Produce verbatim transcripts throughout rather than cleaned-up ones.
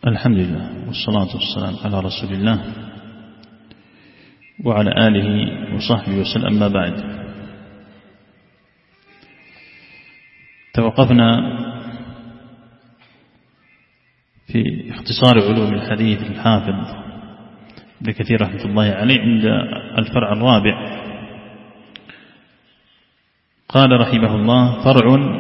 الحمد لله والصلاة والسلام على رسول الله وعلى آله وصحبه وسلم. أما بعد، توقفنا في اختصار علوم الحديث الحافظ ابن كثير رحمة الله عليه عند الفرع الرابع. قال رحمه الله: فرع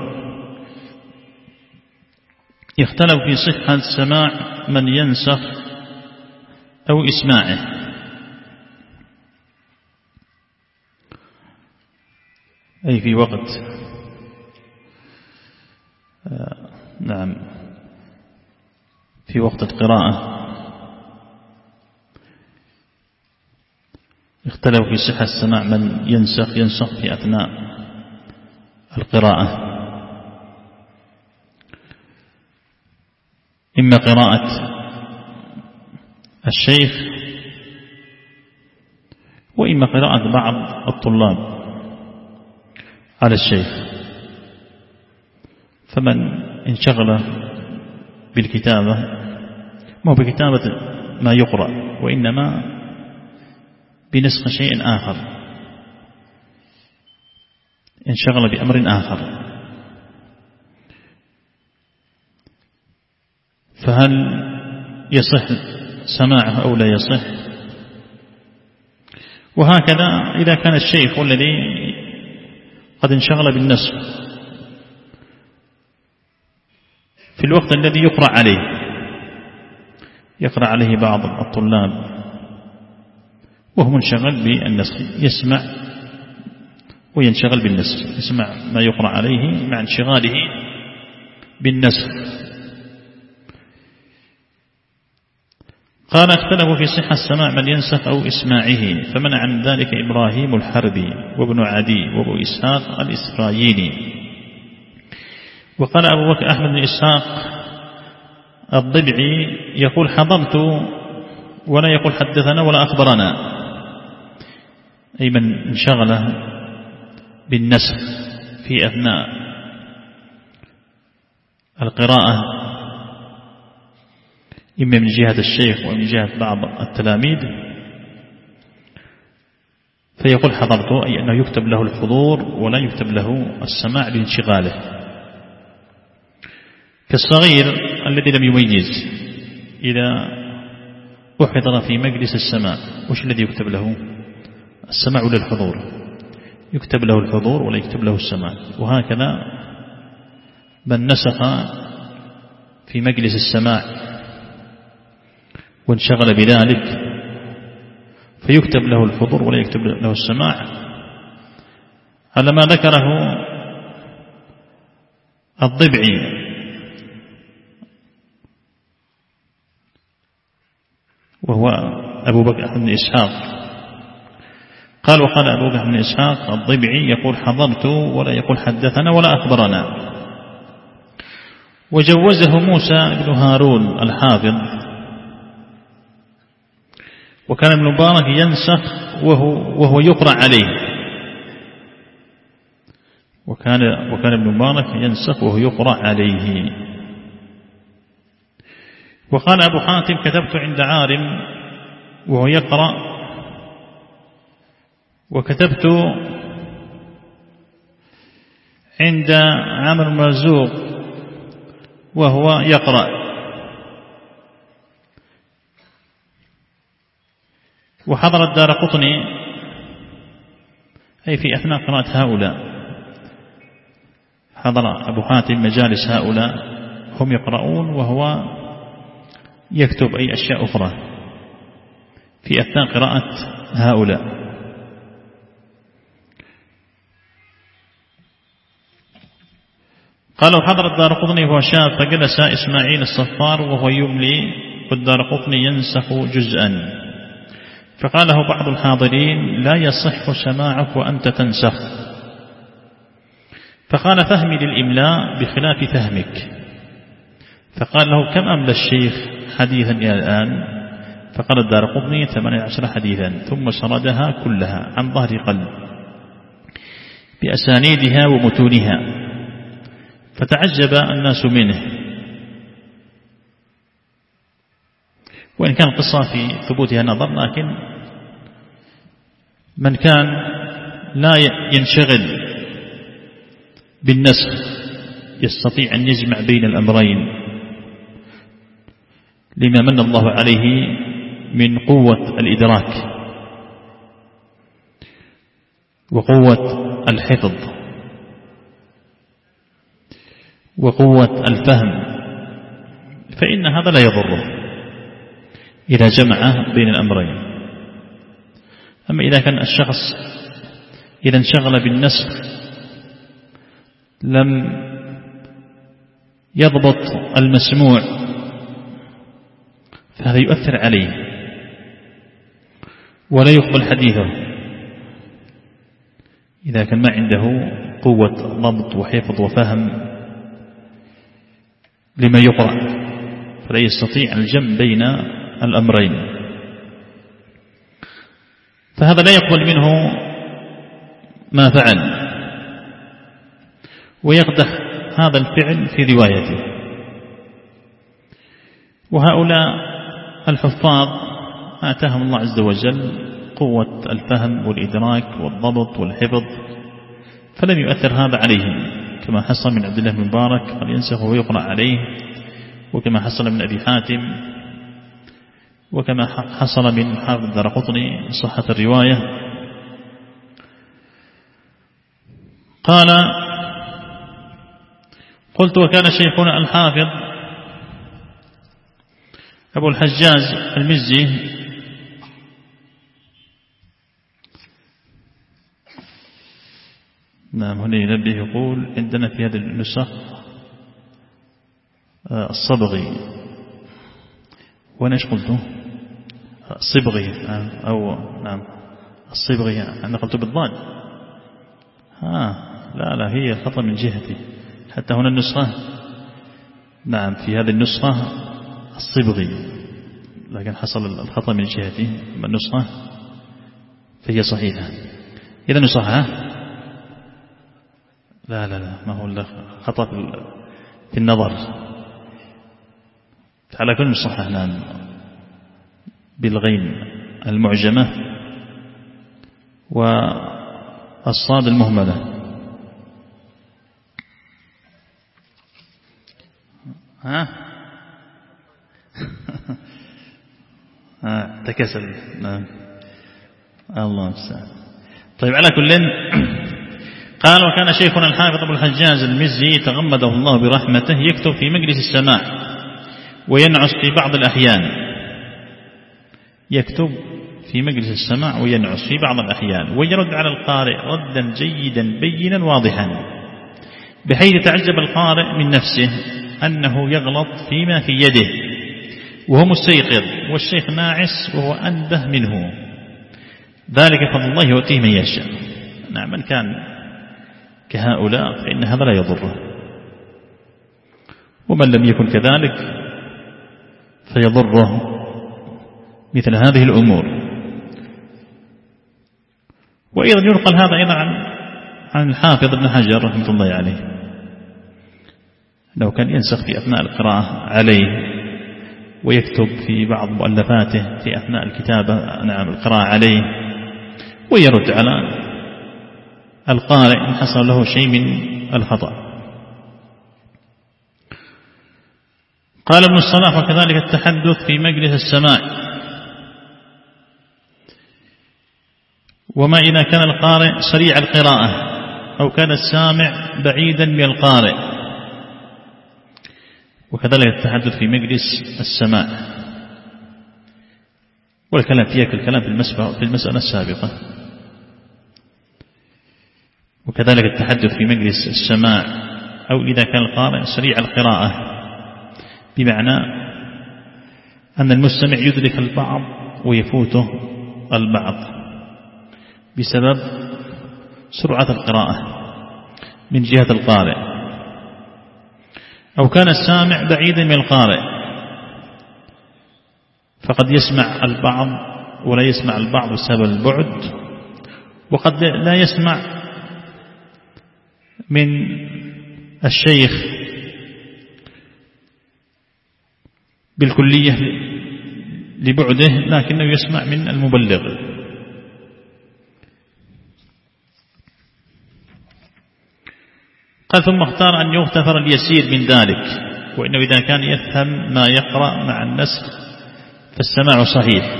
يختلف في صحة سماع من ينسخ أو إسماعه. أي في وقت آه نعم في وقت القراءة اختلف في صحة السماع من ينسخ ينسخ في أثناء القراءة، إما قراءة الشيخ وإما قراءة بعض الطلاب على الشيخ. فمن انشغل بالكتابة ما هو بكتابة ما يقرأ وإنما بنسخ شيء آخر، انشغل بأمر آخر، فهل يصح سماعه أو لا يصح؟ وهكذا إذا كان الشيخ الذي قد انشغل بالنسخ في الوقت الذي يقرأ عليه، يقرأ عليه بعض الطلاب وهو منشغل بالنسخ، يسمع وينشغل بالنسخ، يسمع ما يقرأ عليه مع انشغاله بالنسخ. قال: اختلفوا في صحة السماع من ينسخ أو إسماعه، فمنع عن ذلك إبراهيم الحربي وابن عدي وابو إسحاق الإسرائيلي. وقال أبو بكر أحمد بن إسحاق الضبعي يقول: حضرت، ولا يقول حدثنا ولا أخبرنا، أي من انشغل بالنسخ في أثناء القراءة، إما من جهة الشيخ ومن جهة بعض التلاميذ، فيقول حضرته، أي أنه يكتب له الحضور ولا يكتب له السماع لانشغاله. كالصغير الذي لم يميز إذا أحضر في مجلس السماع، وش الذي يكتب له؟ السماع للحضور، يكتب له الحضور ولا يكتب له السماع. وهكذا من نسخ في مجلس السماع وانشغل بذلك فيكتب له الحضور ولا يكتب له السماع، على ما ذكره الضبعي وهو أبو بكر بن إسحاق. قال: وقال أبو بكر بن إسحاق الضبعي يقول: حضرت، ولا يقول حدثنا ولا أخبرنا. وجوزه موسى بن هارون الحافظ. وكان ابن مبارك ينسخ وهو, وهو يقرأ عليه، وكان, وكان ابن مبارك ينسخ وهو يقرأ عليه. وقال أبو حاتم: كتبت عند عارم وهو يقرأ، وكتبت عند عامر مرزوق وهو يقرأ. وحضر الدارقطني، أي في أثناء قراءة هؤلاء، حضر أبو حاتم مجالس هؤلاء هم يقرؤون وهو يكتب أي أشياء أخرى في أثناء قراءة هؤلاء. قالوا: حضر الدارقطني وهو شاب، فجلس إسماعيل الصفار وهو يملي والدارقطني ينسخ جزءا، فقال له بعض الحاضرين: لا يصح سماعك وأنت تنسخ. فقال: فهمي للإملاء بخلاف فهمك. فقال له: كم أملى الشيخ حديثا إلى الآن؟ فقال الدارقطني: ثمانية عشر حديثا، ثم سردها كلها عن ظهر قلب بأسانيدها ومتونها، فتعجب الناس منه. وإن كان القصة في ثبوتها نظر، لكن من كان لا ينشغل بالنسخ يستطيع أن يجمع بين الأمرين لما من الله عليه من قوة الإدراك وقوة الحفظ وقوة الفهم، فإن هذا لا يضره إذا جمع بين الأمرين. أما إذا كان الشخص إذا انشغل بالنسخ لم يضبط المسموع فهذا يؤثر عليه ولا يقبل حديثه. إذا كان ما عنده قوة ضبط وحفظ وفهم لما يقرأ فلا يستطيع الجمع بين الأمرين، فهذا لا يقبل منه ما فعل ويقدح هذا الفعل في روايته. وهؤلاء الحفاظ آتاهم الله عز وجل قوة الفهم والإدراك والضبط والحفظ، فلم يؤثر هذا عليهم، كما حصل من عبد الله بن مبارك قال ينسخ ويقرأ عليه، وكما حصل من أبي حاتم، وكما حصل من حافظ الدارقطني صحة الرواية. قال قلت وكان شيخنا الحافظ أبو الحجاج المزي نعم هنا ينبه يقول عندنا في هذه النسخ الصبغي، وانا ايش قلته الصبغي او نعم الصبغي انا قلت بالضاد. ها لا لا هي خطأ من جهتي، حتى هنا النسخة نعم في هذه النسخة الصبغي، لكن حصل الخطأ من جهتي، أما النسخة فهي صحيحة. إذا نسخة لا لا لا ما هو خطأ في النظر، على كل مصحح نعم بالغين المعجمة والصاد المهملة. ها ها تكسل نعم الله المستعان. طيب على كل قال وكان شيخنا الحافظ أبو الحجاج المزي تغمده الله برحمته يكتب في مجلس السماع وينعس في بعض الأحيان، يكتب في مجلس السماع وينعس في بعض الأحيان، ويرد على القارئ ردا جيدا بينا واضحا بحيث تعجب القارئ من نفسه أنه يغلط فيما في يده وهو مستيقظ والشيخ ناعس وهو أنبه منه، ذلك فضل الله يؤتيه من يشاء. نعم من كان كهؤلاء فإن هذا لا يضره، ومن لم يكن كذلك فيضره مثل هذه الأمور. وأيضا ينقل هذا أيضا عن عن الحافظ ابن حجر رحمة الله عليه، لو كان ينسخ في أثناء القراءة عليه ويكتب في بعض مؤلفاته في أثناء الكتابة نعم القراءة عليه، ويرد على القارئ إن حصل له شيء من الخطأ. قال ابن الصلاح وكذلك التحدث في مجلس السماع، وما إذا كان القارئ سريع القراءة أو كان السامع بعيدا من القارئ، وكذلك التحدث في مجلس السماع، والكلام فيها كالكلام في المسألة السابقة. وكذلك التحدث في مجلس السماع أو إذا كان القارئ سريع القراءة، بمعنى أن المستمع يدرك البعض ويفوته البعض بسبب سرعة القراءة من جهة القارئ، أو كان السامع بعيدا من القارئ فقد يسمع البعض ولا يسمع البعض بسبب البعد، وقد لا يسمع من الشيخ بالكلية لبعده لكنه يسمع من المبلغ. قال ثم اختار أن يغتفر اليسير من ذلك، وإنه إذا كان يفهم ما يقرأ مع النسخ فالسماع صحيح،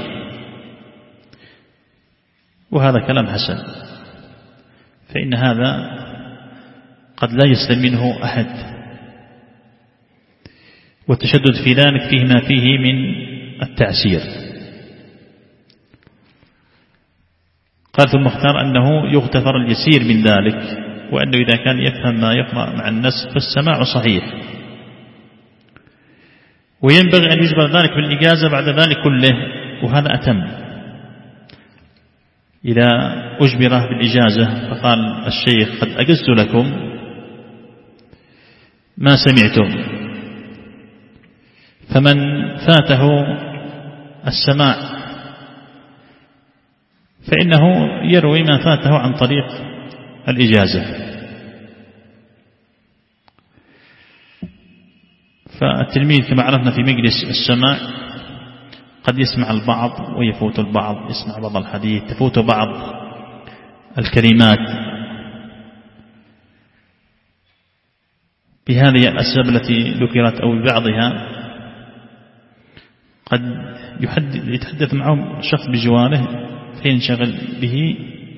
وهذا كلام حسن، فإن هذا قد لا يسلم منه أحد، والتشدد في ذلك فيه ما فيه من التعسير. قال ثم اختار أنه يغتفر اليسير من ذلك، وأنه إذا كان يفهم ما يقرأ مع النسخ فالسماع صحيح، وينبغي أن يجبر ذلك بالإجازة بعد ذلك كله، وهذا أتم. إذا أجبره بالإجازة فقال الشيخ قد أجزت لكم ما سمعتم، فمن فاته السماع فإنه يروي ما فاته عن طريق الإجازة. فالتلميذ كما عرفنا في مجلس السماع قد يسمع البعض ويفوت البعض، يسمع بعض الحديث تفوت بعض الكلمات. بهذه الأسباب التي ذكرت أو ببعضها قد يتحدث معه شخص بجواره فينشغل به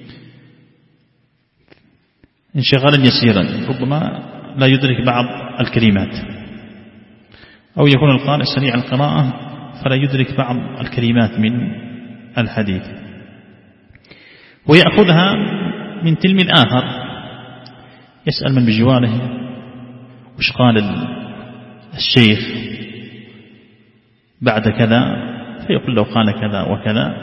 انشغالا يسيرا، ربما لا يدرك بعض الكلمات، أو يكون القارئ سريع القراءة فلا يدرك بعض الكلمات من الحديث، ويأخذها من تلميذ آخر يسأل من بجواره وش قال الشيخ بعد كذا، فيقول له قال كذا وكذا،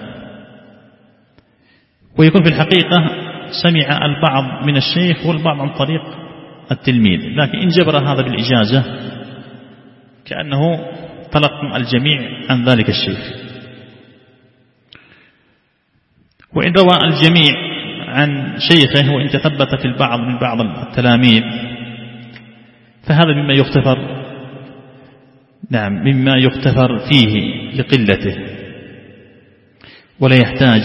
ويكون في الحقيقة سمع البعض من الشيخ والبعض عن طريق التلميذ، لكن إن جبر هذا بالإجازة كأنه تلقى الجميع عن ذلك الشيخ. وإن روى الجميع عن شيخه وإن تثبت في البعض من بعض التلاميذ فهذا مما يغتفر، نعم مما يغتفر فيه لقلته، ولا يحتاج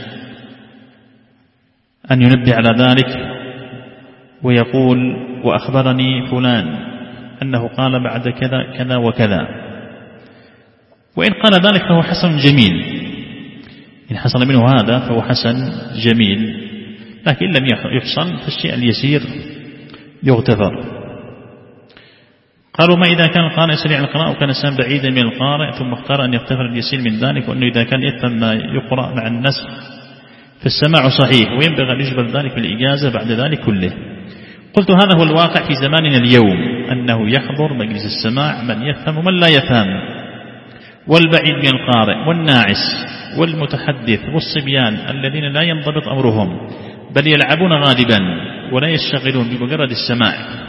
أن ينبه على ذلك ويقول وأخبرني فلان أنه قال بعد كذا كذا وكذا. وإن قال ذلك فهو حسن جميل، إن حصل منه هذا فهو حسن جميل، لكن لم يحصل فالشيء اليسير يغتفر. قالوا ما إذا كان القارئ سريع القراءة وكان الإنسان بعيدا من القارئ ثم اختار أن يغتفر اليسير من ذلك، وأنه إذا كان يفهم ما يقرأ مع النسخ فالسماع صحيح، وينبغي أن يجبر ذلك بالإجازة بعد ذلك كله. قلت هذا هو الواقع في زماننا اليوم، أنه يحضر مجلس السماع من يفهم ومن لا يفهم، والبعيد من القارئ والناعس والمتحدث والصبيان الذين لا ينضبط أمرهم بل يلعبون غالبا ولا يشتغلون بمجرد السماع.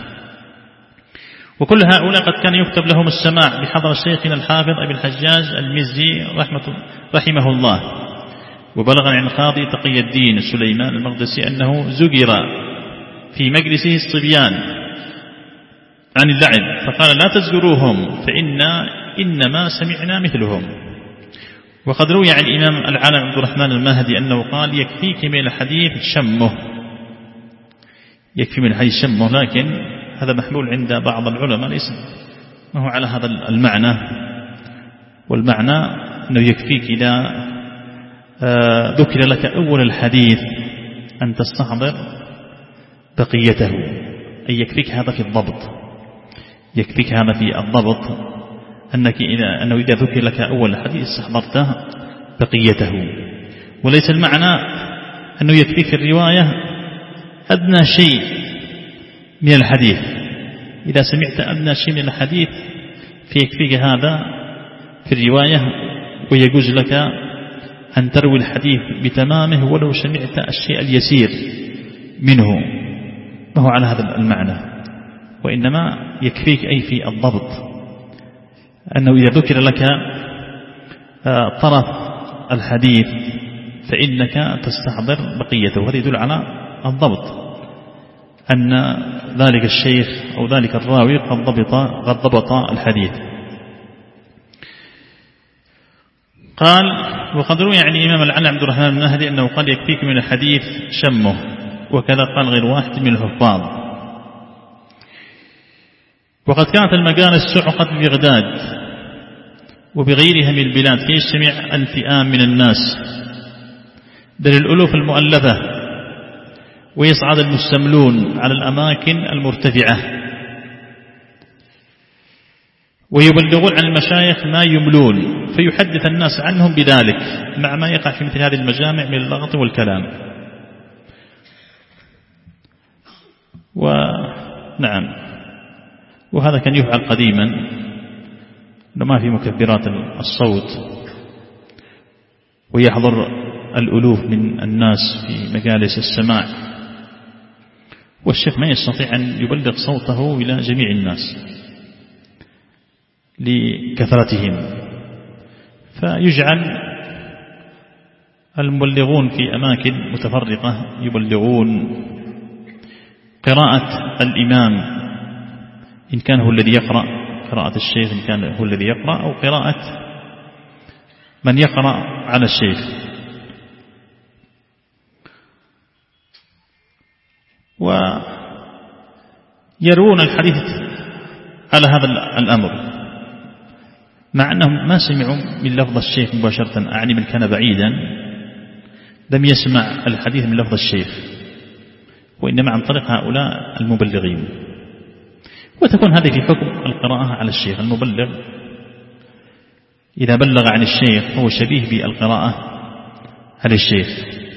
وكل هؤلاء قد كان يكتب لهم السماع بحضر شيخنا الحافظ أبي الحجاج المزي رحمه, رحمه الله. وبلغ عن القاضي تقي الدين سليمان المقدسي أنه زجر في مجلسه الصبيان عن اللعب فقال لا تزجروهم فإنا إنما سمعنا مثلهم. وقد روي عن الإمام العالم عبد الرحمن المهدي أنه قال يكفيك من الحديث شمه، يكفي من الحديث شمه، لكن هذا محمول عند بعض العلماء ليس ما هو على هذا المعنى، والمعنى أنه يكفيك إذا ذكر لك أول الحديث أن تستحضر بقيته، أي يكفيك هذا في الضبط، يكفيك هذا في الضبط أنك إذا أنه إذا ذكر لك أول الحديث استحضرته بقيته. وليس المعنى أنه يكفيك في الرواية أدنى شيء من الحديث، إذا سمعت أدنى شيء من الحديث فيكفيك هذا في الرواية، ويجوز لك أن تروي الحديث بتمامه ولو سمعت الشيء اليسير منه، ما هو على هذا المعنى، وإنما يكفيك أي في الضبط أنه إذا ذكر لك طرف الحديث فإنك تستحضر بقيته. هذا يدل على الضبط، أن ذلك الشيخ أو ذلك الراوي قد ضبط, قد ضبط الحديث. قال وقد روي عن الإمام العلي عبد الرحمن بن مهدي أنه قال يكفيك من الحديث شمه، وكذا قال غير واحد من الحفاظ. وقد كانت المجالس تعقد ببغداد وبغيرها من البلاد فيجتمع الفئام من الناس بل الألوف المؤلفة، ويصعد المستملون على الأماكن المرتفعة ويبلغون عن المشايخ ما يملون، فيحدث الناس عنهم بذلك مع ما يقع في مثل هذه المجامع من اللغط والكلام. ونعم، وهذا كان يفعل قديما لما في مكبرات الصوت، ويحضر الألوف من الناس في مجالس السماع، والشيخ ما يستطيع أن يبلغ صوته إلى جميع الناس لكثرتهم، فيجعل المبلغون في أماكن متفرقة يبلغون قراءة الإمام إن كان هو الذي يقرأ، قراءة الشيخ إن كان هو الذي يقرأ، أو قراءة من يقرأ على الشيخ. ويروون الحديث على هذا الأمر مع أنهم ما سمعوا من لفظ الشيخ مباشرة، أعني من كان بعيدا لم يسمع الحديث من لفظ الشيخ، وإنما عن طريق هؤلاء المبلغين. وتكون هذه في حكم القراءة على الشيخ. المبلغ إذا بلغ عن الشيخ هو شبيه بالقراءة على الشيخ.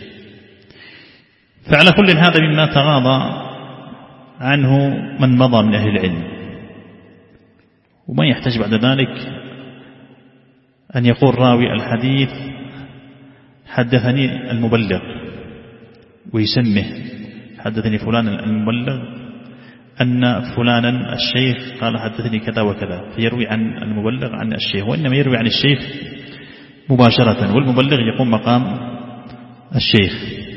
فعلى كل هذا مما تغاضى عنه من مضى من أهل العلم، وما يحتاج بعد ذلك أن يقول راوي الحديث حدثني المبلغ ويسمه حدثني فلان المبلغ أن فلانا الشيخ قال حدثني كذا وكذا، فيروي عن المبلغ عن الشيخ، وإنما يروي عن الشيخ مباشرة، والمبلغ يقوم مقام الشيخ.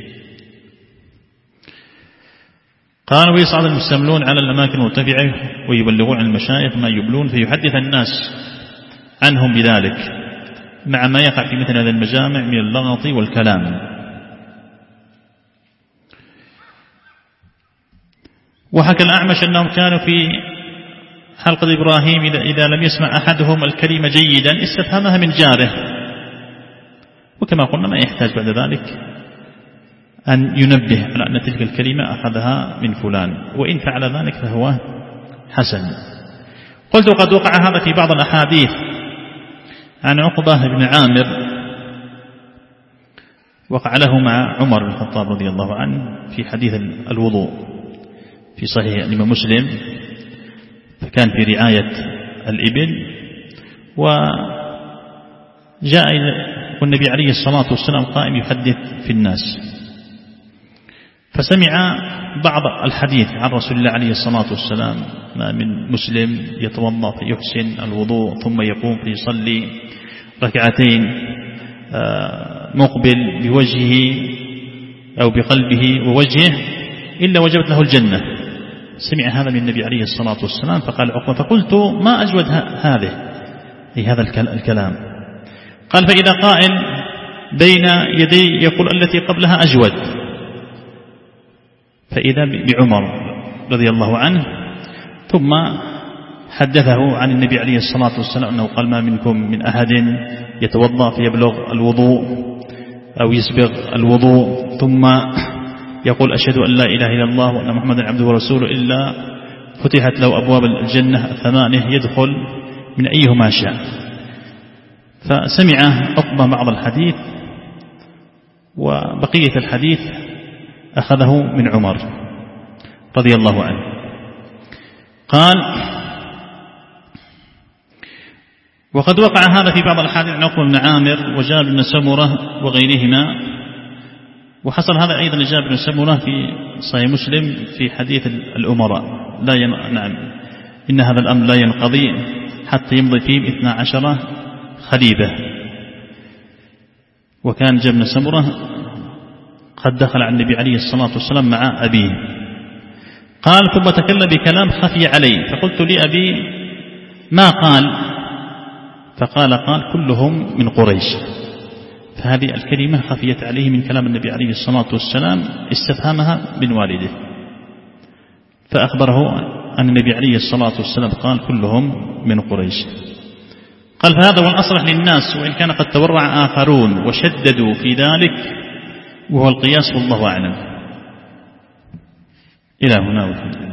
قال ويصعد المستملون على الأماكن المرتفعة ويبلغون عن المشايخ ما يبلون، فيحدث الناس عنهم بذلك مع ما يقع في مثل هذه المجامع من اللغط والكلام. وحكى الأعمش أنهم كانوا في حلقة إبراهيم إذا, إذا لم يسمع أحدهم الكلمة جيدا استفهمها من جاره، وكما قلنا ما يحتاج بعد ذلك أن ينبه على أن تلك الكلمة أخذها من فلان، وإن فعل ذلك فهو حسن. قلت قد وقع هذا في بعض الأحاديث عن عقبة بن عامر، وقع له مع عمر بن الخطاب رضي الله عنه في حديث الوضوء في صحيح الإمام مسلم، فكان في رعاية الإبل، وجاء والنبي عليه الصلاة والسلام قائم يحدث في الناس، فسمع بعض الحديث عن رسول الله عليه الصلاة والسلام ما من مسلم يتوضأ فيحسن الوضوء ثم يقوم فيصلي ركعتين مقبل بوجهه أو بقلبه ووجهه إلا وجبت له الجنة. سمع هذا من النبي عليه الصلاة والسلام فقال عقبة فقلت ما أجود هذه أي هذا الكلام؟ قال فإذا قائل بين يدي يقول التي قبلها أجود، فإذا بعمر رضي الله عنه، ثم حدثه عن النبي عليه الصلاة والسلام أنه قال ما منكم من أحد يتوضأ فيبلغ الوضوء أو يسبغ الوضوء ثم يقول أشهد أن لا إله إلا الله وأن محمدا عبده ورسوله إلا فتحت له أبواب الجنة الثمانية يدخل من أيهما شاء. فسمع عقبة بعض الحديث، وبقية الحديث أخذه من عمر رضي الله عنه. قال وقد وقع هذا في بعض الأحاديث عن عقبة بن عامر وجابر بن سمرة وغيرهما، وحصل هذا أيضا لجابر بن سمرة في صحيح مسلم في حديث الأمراء لا ين... نعم إن هذا الأمر لا ينقضي حتى يمضي فيه اثنا عشر خليفة. وكان جابر بن سمرة قد دخل على النبي عليه الصلاة والسلام مع أبيه. قال ثم تكلم بكلام خفي علي فقلت لأبي ما قال؟ فقال قال كلهم من قريش. فهذه الكلمة خفيت عليه من كلام النبي عليه الصلاة والسلام، استفهمها من والده، فأخبره أن النبي عليه الصلاة والسلام قال كلهم من قريش. قال فهذا هو الأصلح للناس، وإن كان قد تورع آخرون وشددوا في ذلك، وهو القياس والله أعلم. إلى هنا والحمد لله.